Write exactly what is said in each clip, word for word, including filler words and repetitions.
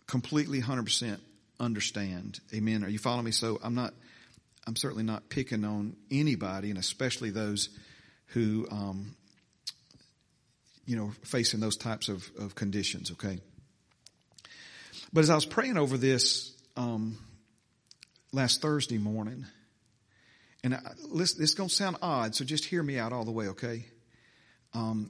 completely one hundred percent understand. Amen. Are you following me? So I'm not, I'm certainly not picking on anybody, and especially those who, um, you know, facing those types of, of conditions. Okay. But as I was praying over this, um, last Thursday morning, and I, listen, this is going to sound odd, so just hear me out all the way. Okay. Um,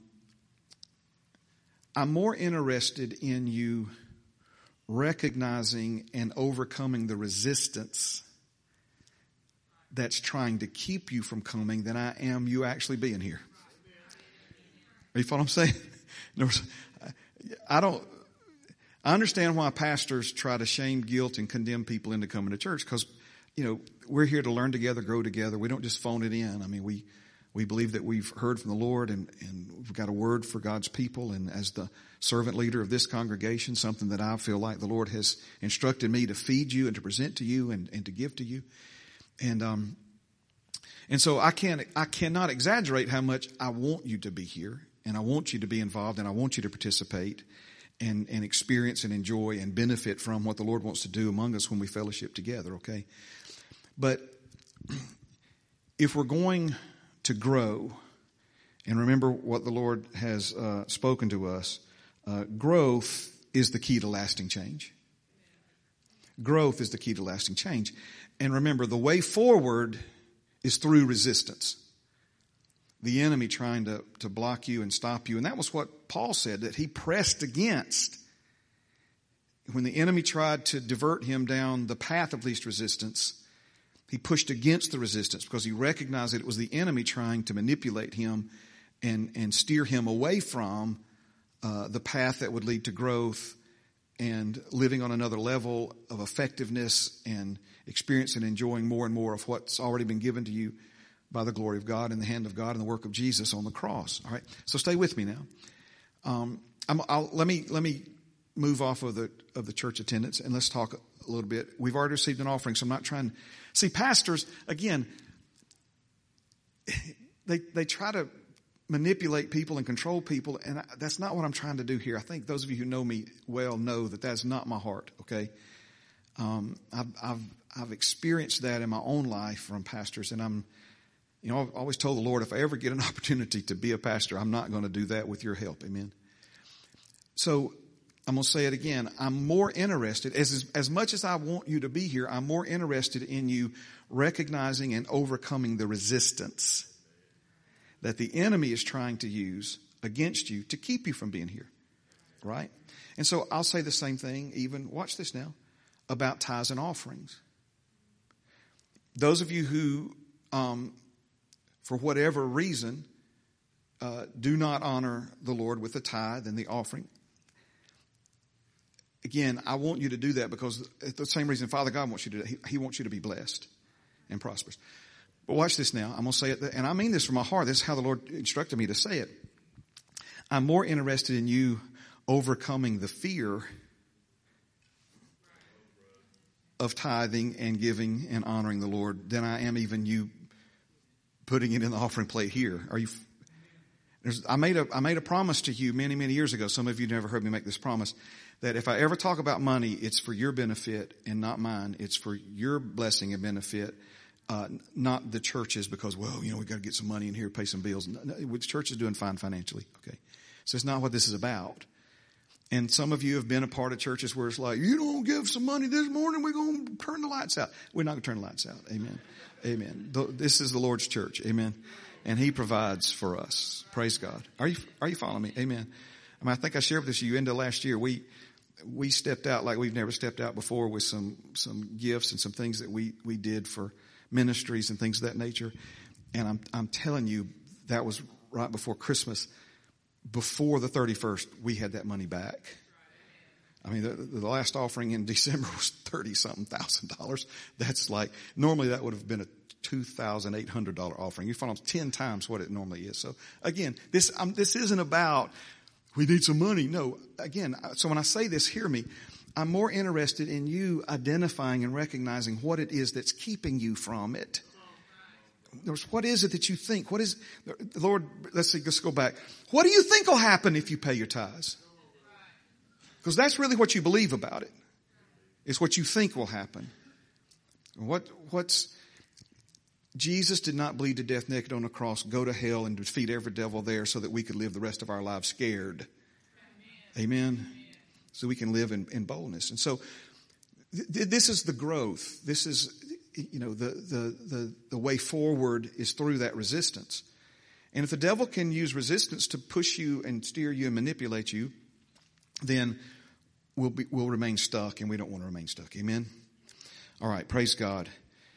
I'm more interested in you recognizing and overcoming the resistance that's trying to keep you from coming than I am you actually being here. Are you following what I'm saying? In other words, I don't, I understand why pastors try to shame, guilt, and condemn people into coming to church, because, you know, we're here to learn together, grow together. We don't just phone it in. I mean, we, we believe that we've heard from the Lord, and, and we've got a word for God's people. And as the servant leader of this congregation, something that I feel like the Lord has instructed me to feed you and to present to you and, and to give to you. And, um, and so I can't, I cannot exaggerate how much I want you to be here, and I want you to be involved, and I want you to participate and, and experience and enjoy and benefit from what the Lord wants to do among us when we fellowship together. Okay. But if we're going to grow, and remember what the Lord has uh, spoken to us, uh, growth is the key to lasting change. Growth is the key to lasting change. And remember, the way forward is through resistance. The enemy trying to, to block you and stop you. And that was what Paul said, that he pressed against. When the enemy tried to divert him down the path of least resistance, he pushed against the resistance because he recognized that it was the enemy trying to manipulate him and, and steer him away from uh, the path that would lead to growth and living on another level of effectiveness and experiencing and enjoying more and more of what's already been given to you by the glory of God and the hand of God and the work of Jesus on the cross. All right. So stay with me now. Um, I'm, I'll, let me, let me move off of the, of the church attendance, and let's talk a little bit. We've already received an offering, so I'm not trying. See, pastors, again, they, they try to manipulate people and control people, and I, that's not what I'm trying to do here. I think those of you who know me well know that that's not my heart. Okay. Um, I've, I've, I've experienced that in my own life from pastors, and I'm, you know, I've always told the Lord, if I ever get an opportunity to be a pastor, I'm not going to do that with your help. Amen. So I'm going to say it again. I'm more interested, as, as much as I want you to be here, I'm more interested in you recognizing and overcoming the resistance that the enemy is trying to use against you to keep you from being here. Right? And so I'll say the same thing, even, watch this now, about tithes and offerings. Those of you who, um, for whatever reason, uh, do not honor the Lord with the tithe and the offering. Again, I want you to do that because it's the same reason Father God wants you to do that. He, he wants you to be blessed and prosperous. But watch this now. I'm going to say it, and I mean this from my heart. This is how the Lord instructed me to say it. I'm more interested in you overcoming the fear of tithing and giving and honoring the Lord than I am even you putting it in the offering plate here. Are you? There's, I made a I made a promise to you many many years ago. Some of you never heard me make this promise, that if I ever talk about money, it's for your benefit and not mine. It's for your blessing and benefit, uh, not the church's, because, well, you know, we got to get some money in here, pay some bills. No, no, the church is doing fine financially. Okay, so it's not what this is about. And some of you have been a part of churches where it's like, you don't give some money this morning, we're going to turn the lights out. We're not going to turn the lights out. Amen. Amen. This is the Lord's church. Amen. And He provides for us. Praise God. Are you, are you following me? Amen. I mean, I think I shared with you end of last year. We, we stepped out like we've never stepped out before with some, some gifts and some things that we, we did for ministries and things of that nature. And I'm, I'm telling you, that was right before Christmas. Before the thirty-first, we had that money back. I mean, the, the last offering in December was thirty something thousand dollars. That's like, normally that would have been a two thousand eight hundred dollars offering. You follow, ten times what it normally is. So again, this, um, this isn't about, we need some money. No, again, so when I say this, hear me. I'm more interested in you identifying and recognizing what it is that's keeping you from it. What is it that you think? What is, Lord, let's see, let's go back. What do you think will happen if you pay your tithes? Because that's really what you believe about it. It's what you think will happen. What, what's, Jesus did not bleed to death naked on a cross, go to hell and defeat every devil there so that we could live the rest of our lives scared. Amen. Amen. So we can live in, in boldness. And so th- this is the growth. This is, you know, the, the, the, the way forward is through that resistance. And if the devil can use resistance to push you and steer you and manipulate you, then we'll be, we'll remain stuck, and we don't want to remain stuck. Amen. All right. Praise God.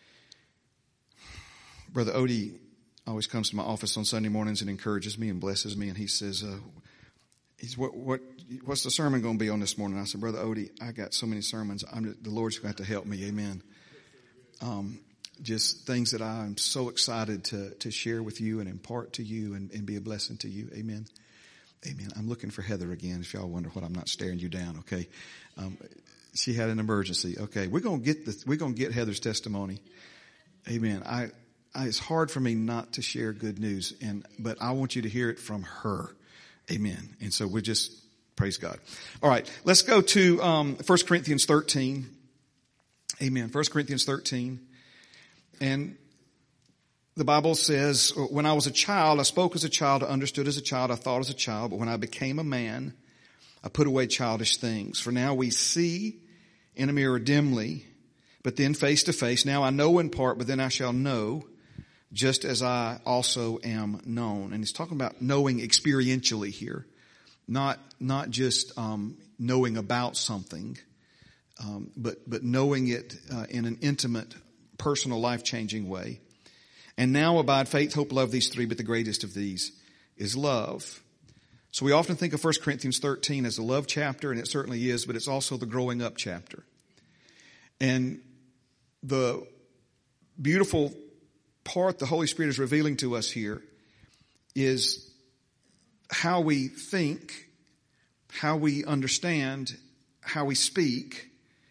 Brother Odie always comes to my office on Sunday mornings and encourages me and blesses me. And he says, uh, he's, what, what, what's the sermon going to be on this morning? I said, Brother Odie, I got so many sermons. I'm, the Lord's going to have to help me. Amen. Um, just things that I'm so excited to, to share with you and impart to you and, and be a blessing to you. Amen. Amen. I'm looking for Heather again. If y'all wonder what, I'm not staring you down. Okay. Um, she had an emergency. Okay. We're going to get the, we're going to get Heather's testimony. Amen. I, I, it's hard for me not to share good news, and, but I want you to hear it from her. Amen. And so we're just, praise God. All right. Let's go to, um, First Corinthians thirteen. Amen. First Corinthians thirteen. And the Bible says, when I was a child, I spoke as a child, I understood as a child, I thought as a child, but when I became a man, I put away childish things. For now we see in a mirror dimly, but then face to face. Now I know in part, but then I shall know, just as I also am known. And he's talking about knowing experientially here, not not just um, knowing about something, um, but but knowing it uh, in an intimate, personal, life-changing way. And now abide faith, hope, love, these three, but the greatest of these is love. So we often think of First Corinthians thirteen as a love chapter, and it certainly is, but it's also the growing up chapter. And the beautiful part the Holy Spirit is revealing to us here is how we think, how we understand, how we speak.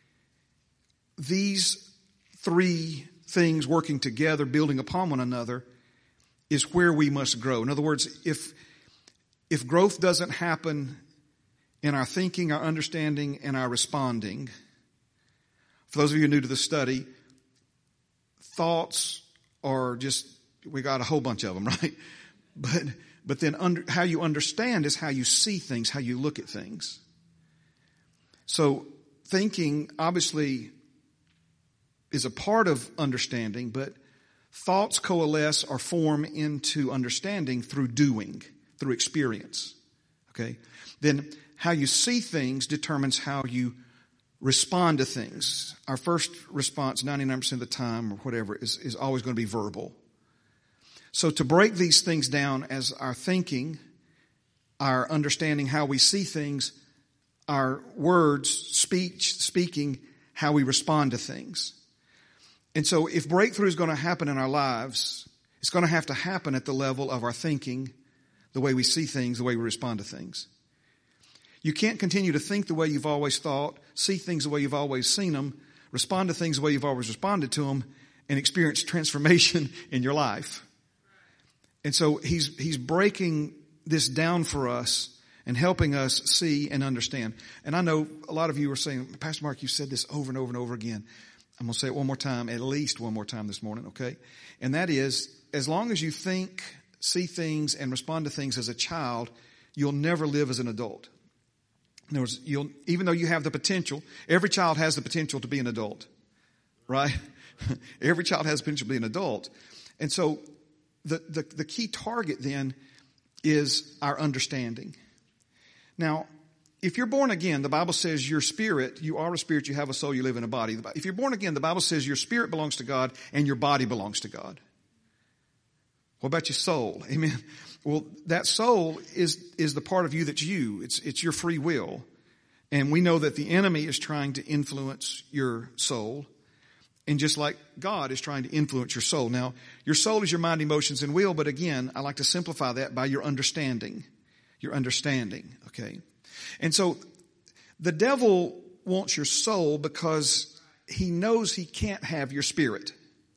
These three things working together, building upon one another, is where we must grow. In other words, if if growth doesn't happen in our thinking, our understanding, and our responding, for those of you new to the study, thoughts are just, we got a whole bunch of them, right? But but then under, how you understand is how you see things, how you look at things. So thinking obviously is a part of understanding, but thoughts coalesce or form into understanding through doing, through experience. Okay? Then how you see things determines how you respond to things. Our first response, ninety-nine percent of the time or whatever, is, is always going to be verbal. So to break these things down as our thinking, our understanding how we see things, our words, speech, speaking, how we respond to things. And so if breakthrough is going to happen in our lives, it's going to have to happen at the level of our thinking, the way we see things, the way we respond to things. You can't continue to think the way you've always thought, see things the way you've always seen them, respond to things the way you've always responded to them, and experience transformation in your life. And so he's he's breaking this down for us and helping us see and understand. And I know a lot of you are saying, Pastor Mark, you've said this over and over and over again. I'm going to say it one more time, at least one more time this morning, okay? And that is, as long as you think, see things, and respond to things as a child, you'll never live as an adult. In other words, you'll, even though you have the potential, every child has the potential to be an adult, right? Every child has the potential to be an adult. And so the, the, the key target then is our understanding. Now, if you're born again, the Bible says your spirit, you are a spirit, you have a soul, you live in a body. If you're born again, the Bible says your spirit belongs to God and your body belongs to God. What about your soul? Amen. Well, that soul is, is the part of you that's you. It's, it's your free will. And we know that the enemy is trying to influence your soul. And just like God is trying to influence your soul. Now, your soul is your mind, emotions, and will. But again, I like to simplify that by your understanding. Your understanding, okay? And so the devil wants your soul because he knows he can't have your spirit.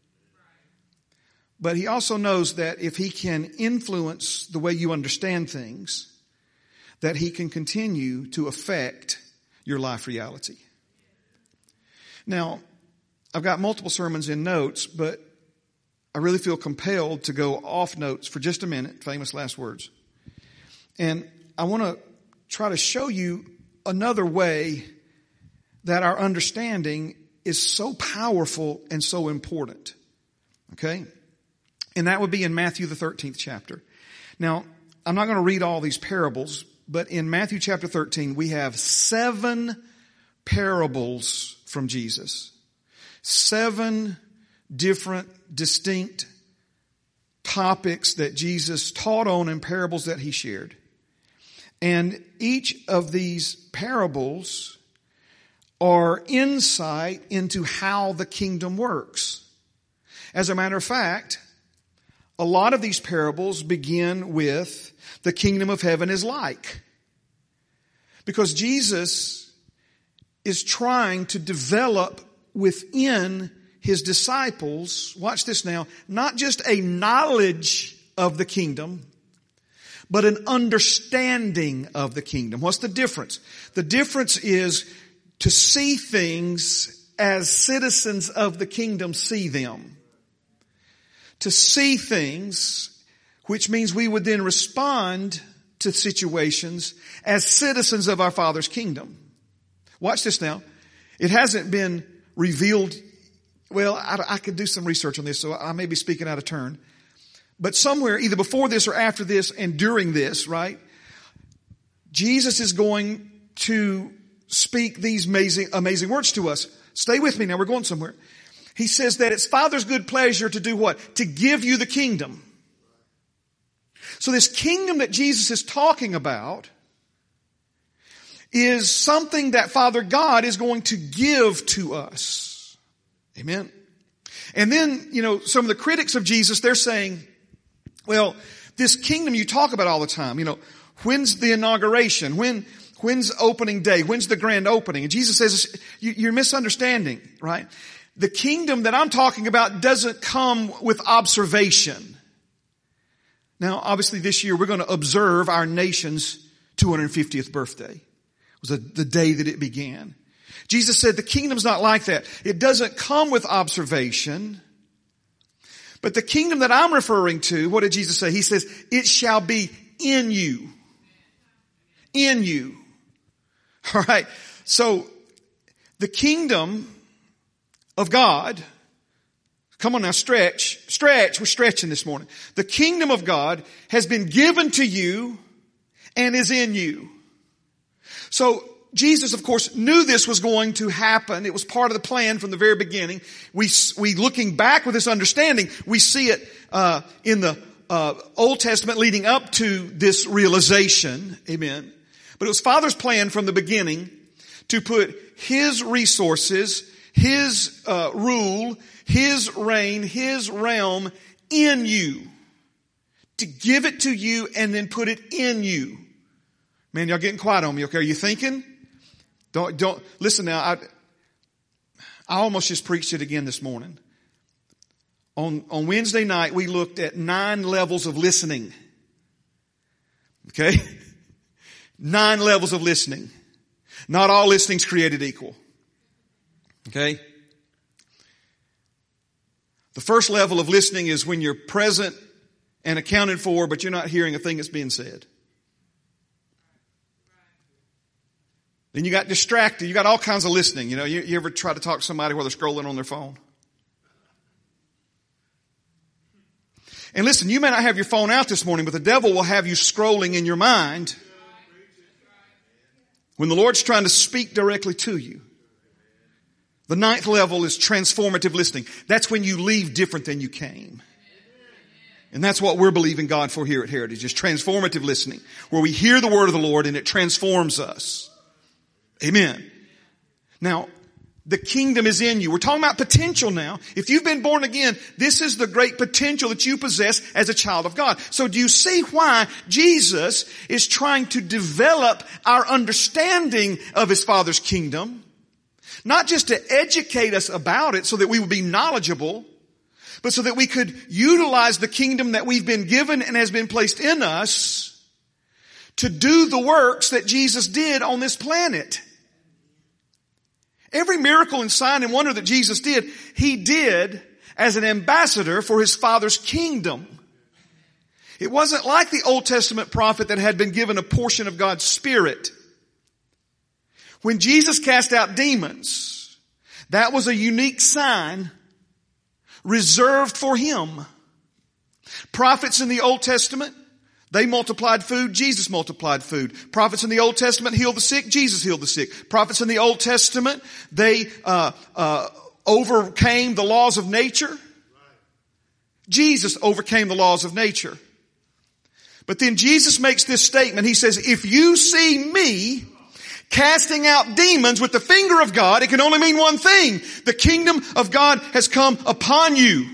But he also knows that if he can influence the way you understand things, that he can continue to affect your life reality. Now, I've got multiple sermons in notes, but I really feel compelled to go off notes for just a minute, famous last words. And I want to try to show you another way that our understanding is so powerful and so important. Okay? And that would be in Matthew the thirteenth chapter. Now, I'm not going to read all these parables, but in Matthew chapter thirteen, we have seven parables from Jesus. Seven different, distinct topics that Jesus taught on in parables that he shared. And each of these parables are insight into how the kingdom works. As a matter of fact, a lot of these parables begin with the kingdom of heaven is like. Because Jesus is trying to develop within his disciples, watch this now, not just a knowledge of the kingdom, but an understanding of the kingdom. What's the difference? The difference is to see things as citizens of the kingdom see them. To see things, which means we would then respond to situations as citizens of our Father's kingdom. Watch this now. It hasn't been revealed. Well, I, I could do some research on this, so I may be speaking out of turn. But somewhere, either before this or after this and during this, right, Jesus is going to speak these amazing, amazing words to us. Stay with me now. We're going somewhere. He says that it's Father's good pleasure to do what? To give you the kingdom. So this kingdom that Jesus is talking about is something that Father God is going to give to us. Amen. And then, you know, some of the critics of Jesus, they're saying, well, this kingdom you talk about all the time, you know, when's the inauguration? When, when's opening day? When's the grand opening? And Jesus says, you're misunderstanding, right? The kingdom that I'm talking about doesn't come with observation. Now, obviously this year we're going to observe our nation's two hundred fiftieth birthday. It was a, the day that it began. Jesus said the kingdom's not like that. It doesn't come with observation. But the kingdom that I'm referring to, what did Jesus say? He says, it shall be in you. In you. All right. So the kingdom of God, come on now, stretch, stretch, we're stretching this morning. The kingdom of God has been given to you and is in you. So Jesus, of course, knew this was going to happen. It was part of the plan from the very beginning. We, we looking back with this understanding, we see it uh, in the uh, Old Testament leading up to this realization. Amen. But it was Father's plan from the beginning to put His resources, His uh, rule, His reign, His realm in you. To give it to you and then put it in you. Man, y'all getting quiet on me, okay? Are you thinking? Don't, don't, listen now, I, I almost just preached it again this morning. On, on Wednesday night, we looked at nine levels of listening. Okay? Nine levels of listening. Not all listening's created equal. Okay? The first level of listening is when you're present and accounted for, but you're not hearing a thing that's being said. Then you got distracted. You got all kinds of listening. You know, you, you ever try to talk to somebody while they're scrolling on their phone? And listen, you may not have your phone out this morning, but the devil will have you scrolling in your mind when the Lord's trying to speak directly to you. The ninth level is transformative listening. That's when you leave different than you came. And that's what we're believing God for here at Heritage, is transformative listening, where we hear the word of the Lord and it transforms us. Amen. Now, the kingdom is in you. We're talking about potential now. If you've been born again, this is the great potential that you possess as a child of God. So do you see why Jesus is trying to develop our understanding of His Father's kingdom? Not just to educate us about it so that we would be knowledgeable, but so that we could utilize the kingdom that we've been given and has been placed in us to do the works that Jesus did on this planet. Every miracle and sign and wonder that Jesus did, he did as an ambassador for his Father's kingdom. It wasn't like the Old Testament prophet that had been given a portion of God's Spirit. When Jesus cast out demons, that was a unique sign reserved for him. Prophets in the Old Testament, they multiplied food, Jesus multiplied food. Prophets in the Old Testament healed the sick, Jesus healed the sick. Prophets in the Old Testament, they uh, uh, overcame the laws of nature. Jesus overcame the laws of nature. But then Jesus makes this statement. He says, if you see me casting out demons with the finger of God, it can only mean one thing. The kingdom of God has come upon you.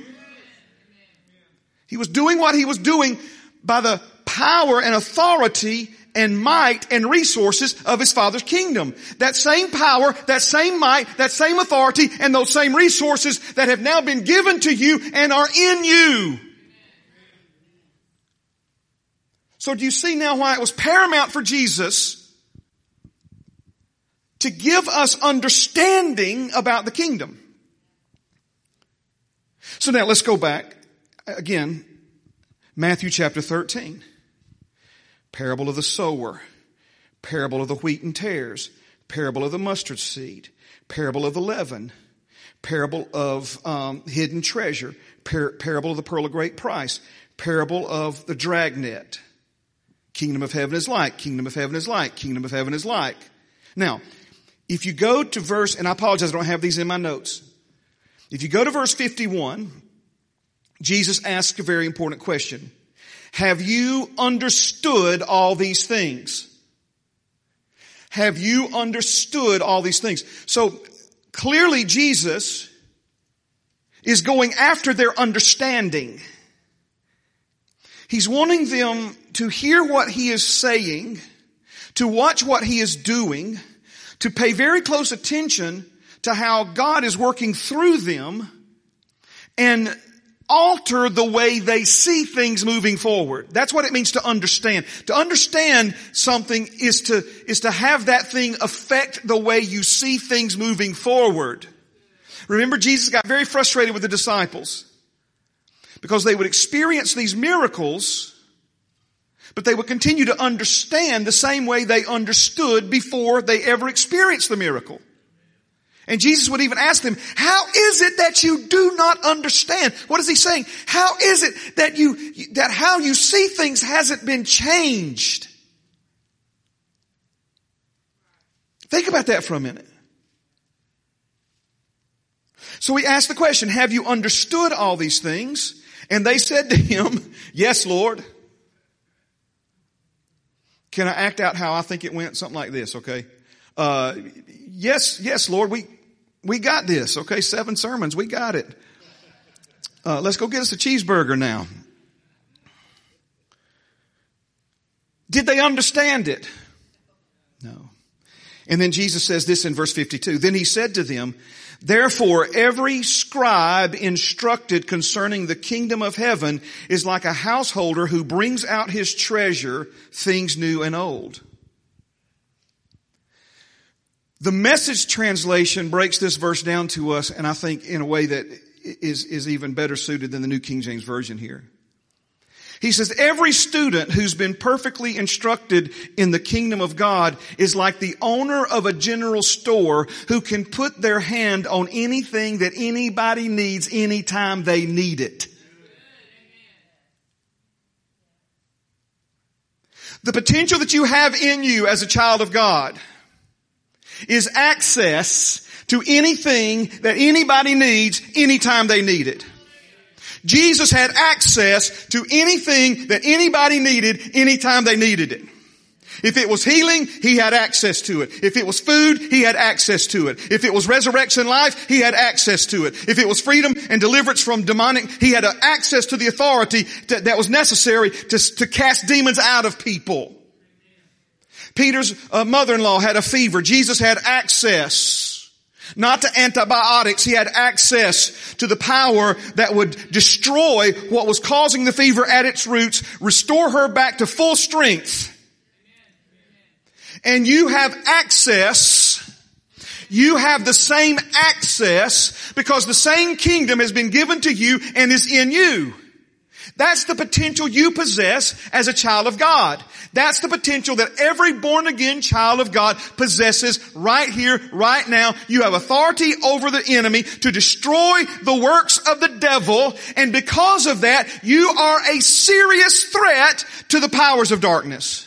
He was doing what he was doing by the power and authority and might and resources of his Father's kingdom. That same power, that same might, that same authority, and those same resources that have now been given to you and are in you. So do you see now why it was paramount for Jesus to give us understanding about the kingdom? So now let's go back again. Matthew chapter thirteen. Parable of the sower. Parable of the wheat and tares. Parable of the mustard seed. Parable of the leaven. Parable of um, hidden treasure. Par- parable of the pearl of great price. Parable of the dragnet. Kingdom of heaven is like. Kingdom of heaven is like. Kingdom of heaven is like. Now, if you go to verse, and I apologize, I don't have these in my notes. If you go to verse fifty-one, Jesus asks a very important question. Have you understood all these things? Have you understood all these things? So clearly Jesus is going after their understanding. He's wanting them to hear what he is saying, to watch what he is doing, to pay very close attention to how God is working through them and alter the way they see things moving forward. That's what it means to understand. To understand something is to, is to have that thing affect the way you see things moving forward. Remember, Jesus got very frustrated with the disciples because they would experience these miracles, but they would continue to understand the same way they understood before they ever experienced the miracle. And Jesus would even ask them, how is it that you do not understand? What is he saying? How is it that you, that how you see things hasn't been changed? Think about that for a minute. So he asked the question, have you understood all these things? And they said to him, yes, Lord. Can I act out how I think it went? Something like this, okay? Uh, yes, yes, Lord, we, we got this, okay? Seven sermons, we got it. Uh, let's go get us a cheeseburger now. Did they understand it? No. And then Jesus says this in verse fifty-two. Then he said to them, therefore, every scribe instructed concerning the kingdom of heaven is like a householder who brings out his treasure, things new and old. The Message translation breaks this verse down to us, and I think in a way that is, is even better suited than the New King James Version here. He says, every student who's been perfectly instructed in the kingdom of God is like the owner of a general store who can put their hand on anything that anybody needs anytime they need it. The potential that you have in you as a child of God is access to anything that anybody needs anytime they need it. Jesus had access to anything that anybody needed anytime they needed it. If it was healing, he had access to it. If it was food, he had access to it. If it was resurrection life, he had access to it. If it was freedom and deliverance from demonic, he had access to the authority to, that was necessary to, to cast demons out of people. Peter's uh, mother-in-law had a fever. Jesus had access, not to antibiotics. He had access to the power that would destroy what was causing the fever at its roots, restore her back to full strength. And you have access. you have the same access because the same kingdom has been given to you and is in you. That's the potential you possess as a child of God. That's the potential that every born again child of God possesses right here, right now. You have authority over the enemy to destroy the works of the devil. And because of that, you are a serious threat to the powers of darkness.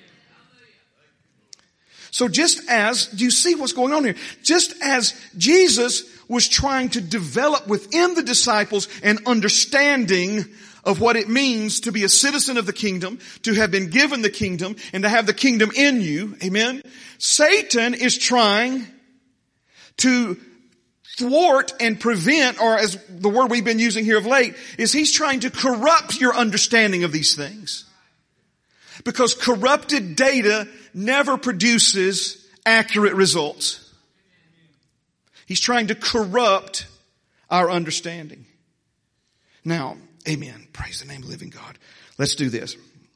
So just as, do you see what's going on here? Just as Jesus was trying to develop within the disciples an understanding of what it means to be a citizen of the kingdom, to have been given the kingdom, and to have the kingdom in you. Amen. Satan is trying to thwart and prevent, or as the word we've been using here of late, is he's trying to corrupt your understanding of these things. Because corrupted data never produces accurate results. He's trying to corrupt our understanding. Now, amen. Praise the name of the living God. Let's do this.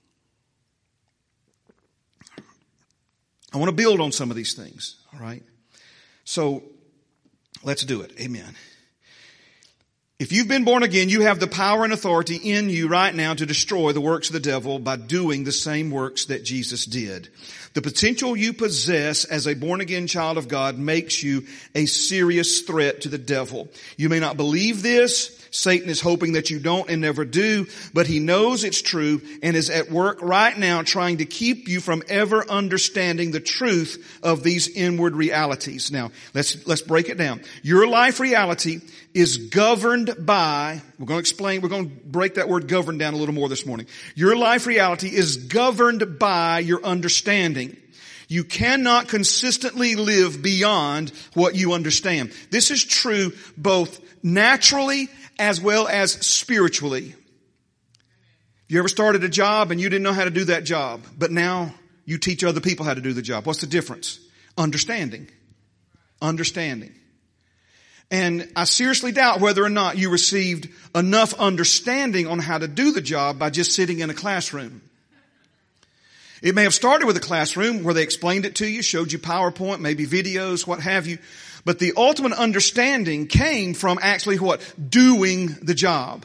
I want to build on some of these things. All right. So let's do it. Amen. If you've been born again, you have the power and authority in you right now to destroy the works of the devil by doing the same works that Jesus did. The potential you possess as a born again child of God makes you a serious threat to the devil. You may not believe this. Satan is hoping that you don't and never do, but he knows it's true and is at work right now trying to keep you from ever understanding the truth of these inward realities. Now, let's, let's break it down. Your life reality is governed by, we're going to explain, we're going to break that word governed down a little more this morning. Your life reality is governed by your understanding. You cannot consistently live beyond what you understand. This is true both naturally as well as spiritually. You ever started a job and you didn't know how to do that job, but now you teach other people how to do the job? What's the difference? Understanding. Understanding. And I seriously doubt whether or not you received enough understanding on how to do the job by just sitting in a classroom. It may have started with a classroom where they explained it to you, showed you PowerPoint, maybe videos, what have you. But the ultimate understanding came from actually what? Doing the job.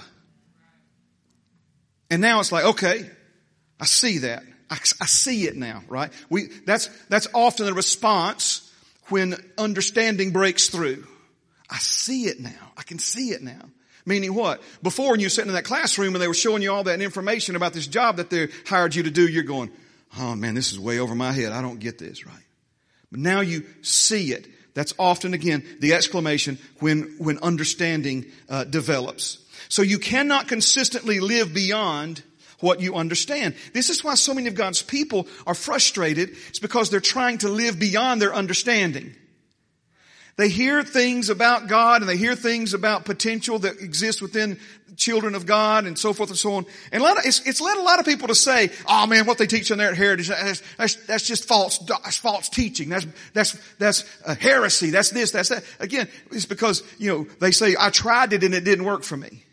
And now it's like, okay, I see that. I, I see it now, right? We, that's, that's often a response when understanding breaks through. I see it now. I can see it now. Meaning what? Before when you were sitting in that classroom and they were showing you all that information about this job that they hired you to do, you're going, oh man, this is way over my head. I don't get this, right? But now you see it. That's often, again, the exclamation when, when understanding uh, develops. So you cannot consistently live beyond what you understand. This is why so many of God's people are frustrated. It's because they're trying to live beyond their understanding. They hear things about God and they hear things about potential that exists within children of God and so forth and so on. And a lot of, it's, it's led a lot of people to say, oh man, what they teach in their heritage, that's, that's, that's just false, that's false teaching. That's, that's, that's a heresy. That's this, that's that. Again, it's because, you know, they say, I tried it and it didn't work for me.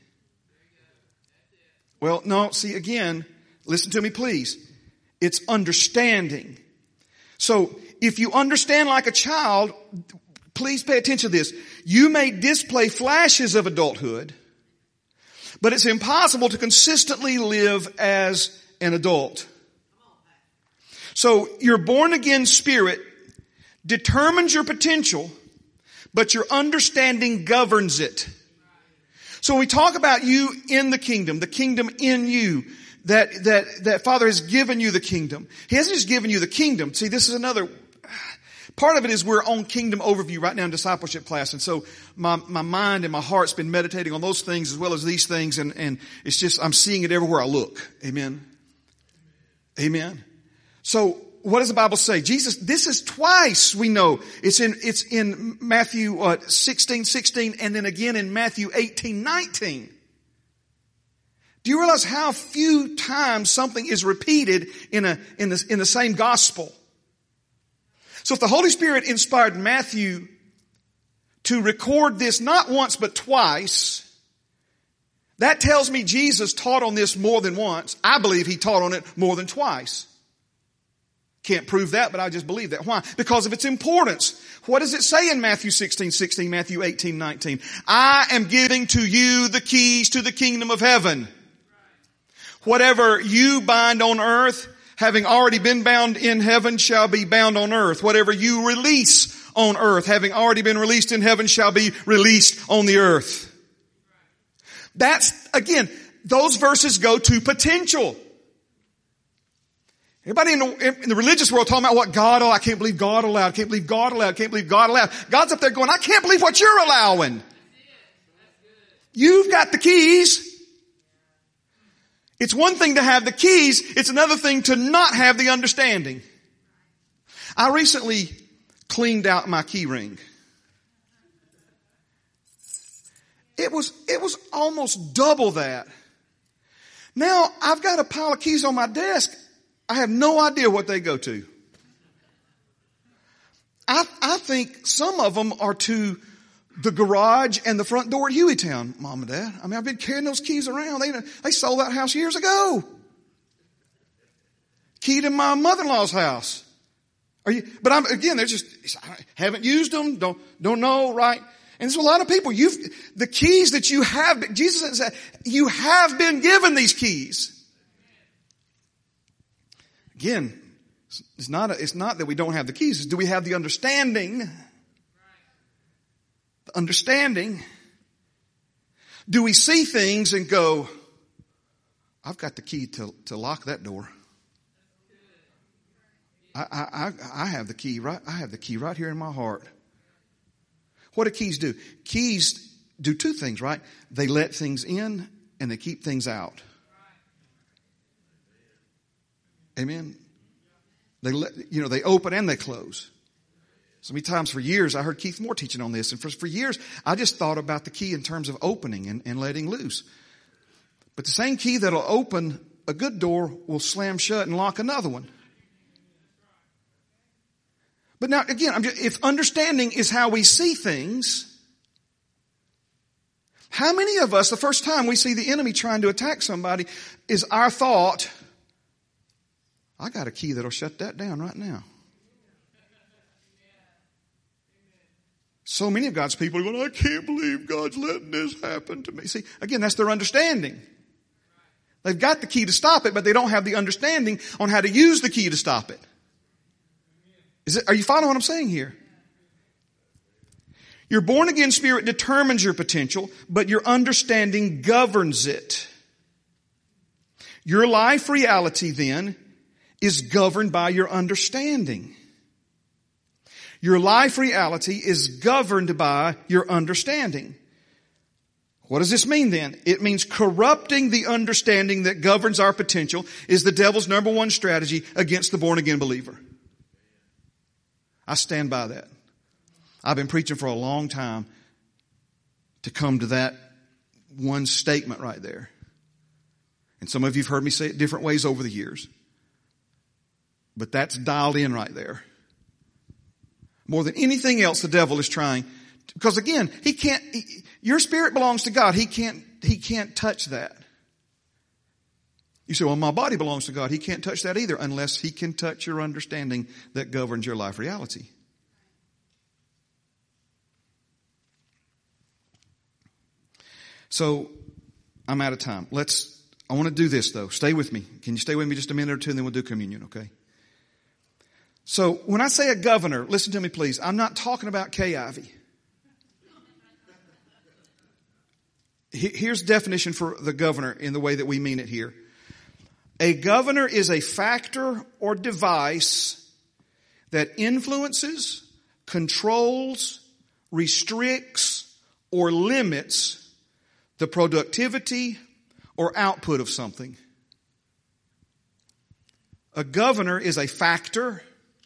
Well, no, see again, listen to me please. It's understanding. So if you understand like a child, please pay attention to this. You may display flashes of adulthood, but it's impossible to consistently live as an adult. So your born again spirit determines your potential, but your understanding governs it. So we talk about you in the kingdom, the kingdom in you, that, that, that Father has given you the kingdom. He hasn't just given you the kingdom. See, this is another part of it is we're on kingdom overview right now in discipleship class. And so my, my mind and my heart's been meditating on those things as well as these things. And, and it's just, I'm seeing it everywhere I look. Amen. Amen. So what does the Bible say? Jesus, this is twice we know. It's in, it's in Matthew uh, sixteen, sixteen and then again in Matthew eighteen, nineteen. Do you realize how few times something is repeated in a, in the, in the same gospel? So if the Holy Spirit inspired Matthew to record this not once but twice, that tells me Jesus taught on this more than once. I believe he taught on it more than twice. Can't prove that, but I just believe that. Why? Because of its importance. What does it say in Matthew sixteen sixteen, Matthew eighteen nineteen? I am giving to you the keys to the kingdom of heaven. Whatever you bind on earth, having already been bound in heaven, shall be bound on earth. Whatever you release on earth, having already been released in heaven, shall be released on the earth. That's, again, those verses go to potential. Everybody in the, in the religious world talking about what God, oh, I can't believe God allowed, I can't believe God allowed, I can't believe God allowed. God's up there going, I can't believe what you're allowing. You've got the keys. It's one thing to have the keys, it's another thing to not have the understanding. I recently cleaned out my key ring. It was, it was almost double that. Now I've got a pile of keys on my desk. I have no idea what they go to. I, I think some of them are to the garage and the front door at Hueytown, Mom and Dad. I mean, I've been carrying those keys around. They, they sold that house years ago. Key to my mother-in-law's house. Are you, but I'm, again, they're just, I haven't used them, don't, don't know, right? And there's a lot of people, you've, the keys that you have, Jesus said, you have been given these keys. Again, it's not, a, it's not that we don't have the keys. It's do we have the understanding? The understanding. Do we see things and go, I've got the key to, to lock that door. I, I, I have the key right, I have the key right here in my heart. What do keys do? Keys do two things, right? They let things in and they keep things out. Amen. They let, you know, they open and they close. So many times for years, I heard Keith Moore teaching on this. And for, for years, I just thought about the key in terms of opening and, and letting loose. But the same key that'll open a good door will slam shut and lock another one. But now, again, I'm just, if understanding is how we see things, how many of us, the first time we see the enemy trying to attack somebody, is our thought, I got a key that'll shut that down right now. So many of God's people are going, I can't believe God's letting this happen to me. See, again, that's their understanding. They've got the key to stop it, but they don't have the understanding on how to use the key to stop it. Is it, are you following what I'm saying here? Your born again spirit determines your potential, but your understanding governs it. Your life reality then is governed by your understanding. Your life reality is governed by your understanding. What does this mean then? It means corrupting the understanding that governs our potential is the devil's number one strategy against the born again believer. I stand by that. I've been preaching for a long time to come to that one statement right there. And some of you have heard me say it different ways over the years. But that's dialed in right there. More than anything else, the devil is trying. Because again, he can't, he, your spirit belongs to God. He can't, he can't touch that. You say, well, my body belongs to God. He can't touch that either unless he can touch your understanding that governs your life reality. So, I'm out of time. Let's, I want to do this though. Stay with me. Can you stay with me just a minute or two and then we'll do communion, okay? So, when I say a governor, listen to me please. I'm not talking about Kay Ivey. Here's the definition for the governor in the way that we mean it here. A governor is a factor or device that influences, controls, restricts, or limits the productivity or output of something. A governor is a factor.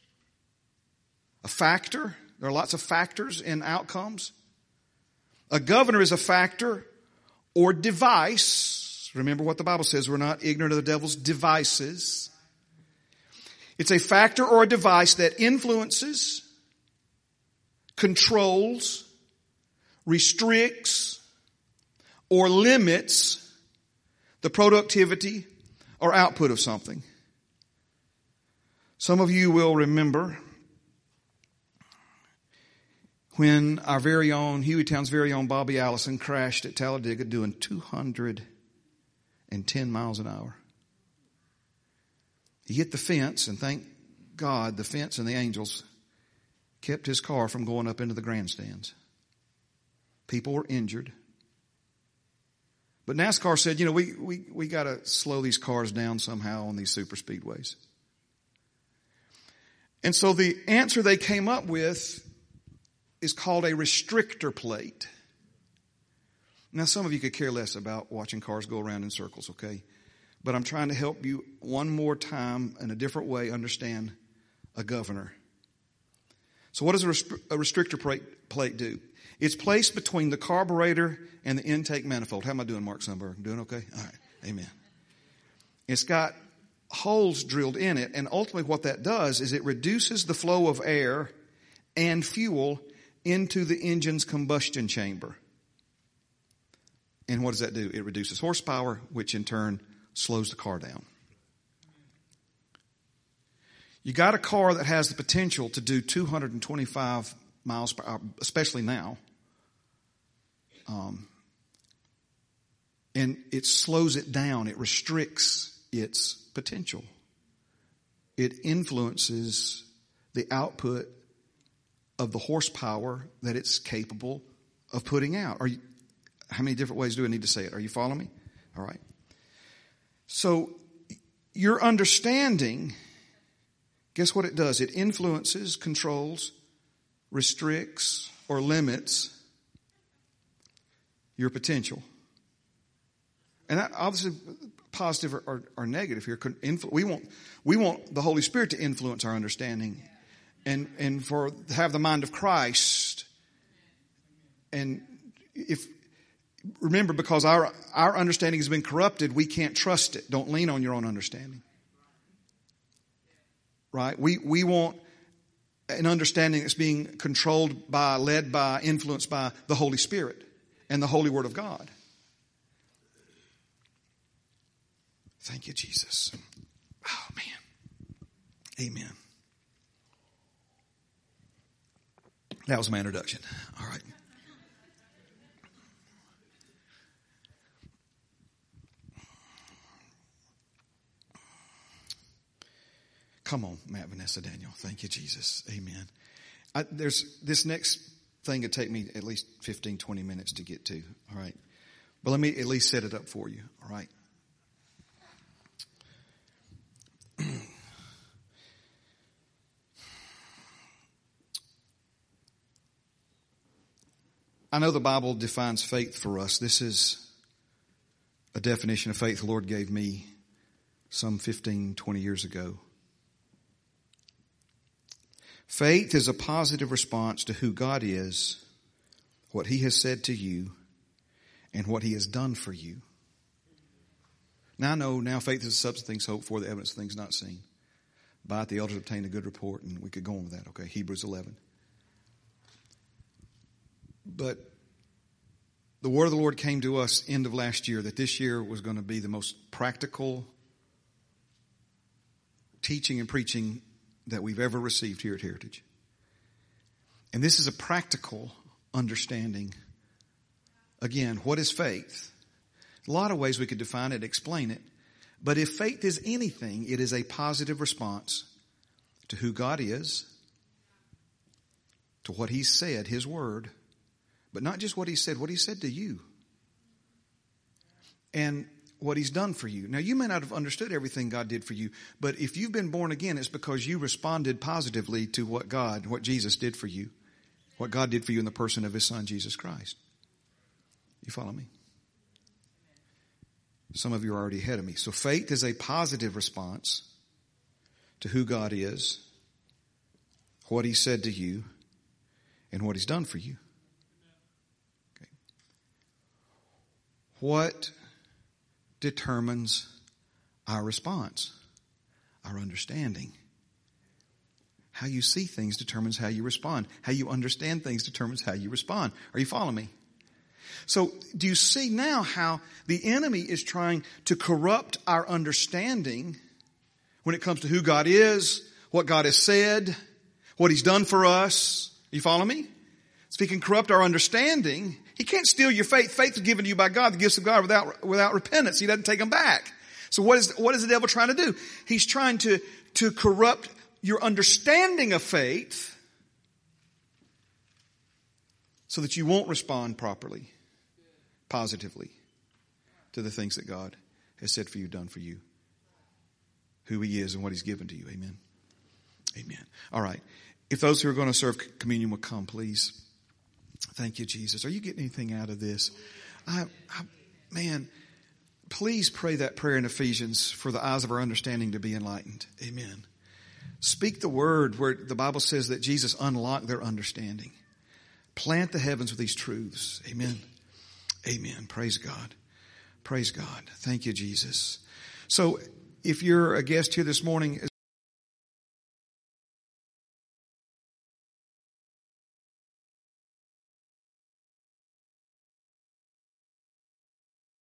A factor. There are lots of factors in outcomes. A governor is a factor or device. Remember what the Bible says. We're not ignorant of the devil's devices. It's a factor or a device that influences, controls, restricts, or limits the productivity or output of something. Some of you will remember when our very own, Hueytown's very own Bobby Allison crashed at Talladega doing two hundred ten miles an hour. He hit the fence, and thank God the fence and the angels kept his car from going up into the grandstands. People were injured. But NASCAR said, you know, we, we, we got to slow these cars down somehow on these super speedways. And so the answer they came up with is called a restrictor plate. Now, some of you could care less about watching cars go around in circles, okay? But I'm trying to help you one more time in a different way understand a governor. So what does a, restri- a restrictor plate, plate do? It's placed between the carburetor and the intake manifold. How am I doing, Mark Sunberg? Doing okay? All right. Amen. It's got holes drilled in it, and ultimately what that does is it reduces the flow of air and fuel into the engine's combustion chamber. And what does that do? It reduces horsepower, which in turn slows the car down. You got a car that has the potential to do two hundred twenty-five miles per hour, especially now. Um, and it slows it down. It restricts its potential. It influences the output of the horsepower that it's capable of putting out. Are you, how many different ways do I need to say it? Are you following me? All right. So your understanding, guess what it does? It influences, controls, restricts, or limits your potential. And that obviously positive or, or, or negative here. We want, we want the Holy Spirit to influence our understanding and, and for to have the mind of Christ. And if, remember, because our, our understanding has been corrupted, we can't trust it. Don't lean on your own understanding. Right? We, we want an understanding that's being controlled by, led by, influenced by the Holy Spirit and the Holy Word of God. Thank you, Jesus. Oh, man. Amen. That was my introduction. All right. Come on, Matt, Vanessa, Daniel. Thank you, Jesus. Amen. I, there's this next thing would take me at least fifteen, twenty minutes to get to. All right. But let me at least set it up for you. All right. I know the Bible defines faith for us. This is a definition of faith the Lord gave me some fifteen, twenty years ago. Faith is a positive response to who God is, what He has said to you, and what He has done for you. Now I know now faith is the substance of things hoped for, the evidence of things not seen. By it the elders obtained a good report, and we could go on with that. Okay, Hebrews eleven. But the word of the Lord came to us end of last year that this year was going to be the most practical teaching and preaching that we've ever received here at Heritage. And this is a practical understanding. Again, what is faith? A lot of ways we could define it, explain it. But if faith is anything, it is a positive response to who God is, to what He said, His word, but not just what He said, what He said to you, and what He's done for you. Now, you may not have understood everything God did for you, but if you've been born again, it's because you responded positively to what God, what Jesus did for you, what God did for you in the person of His Son, Jesus Christ. You follow me? Some of you are already ahead of me. So faith is a positive response to who God is, what He said to you, and what He's done for you. Okay. What determines our response? Our understanding. How you see things determines how you respond. How you understand things determines how you respond. Are you following me? So do you see now how the enemy is trying to corrupt our understanding when it comes to who God is, what God has said, what He's done for us. You follow me? So if He can corrupt our understanding, He can't steal your faith. Faith is given to you by God, the gifts of God, without, without repentance. He doesn't take them back. So what is, what is the devil trying to do? He's trying to, to corrupt your understanding of faith so that you won't respond properly, positively to the things that God has said for you, done for you, who He is and what He's given to you. Amen. Amen. All right. If those who are going to serve communion will come, please. Thank you, Jesus. Are you getting anything out of this? I, I, man, please pray that prayer in Ephesians for the eyes of our understanding to be enlightened. Amen. Speak the word where the Bible says that Jesus unlocked their understanding. Plant the heavens with these truths. Amen. Amen. Praise God. Praise God. Thank you, Jesus. So if you're a guest here this morning,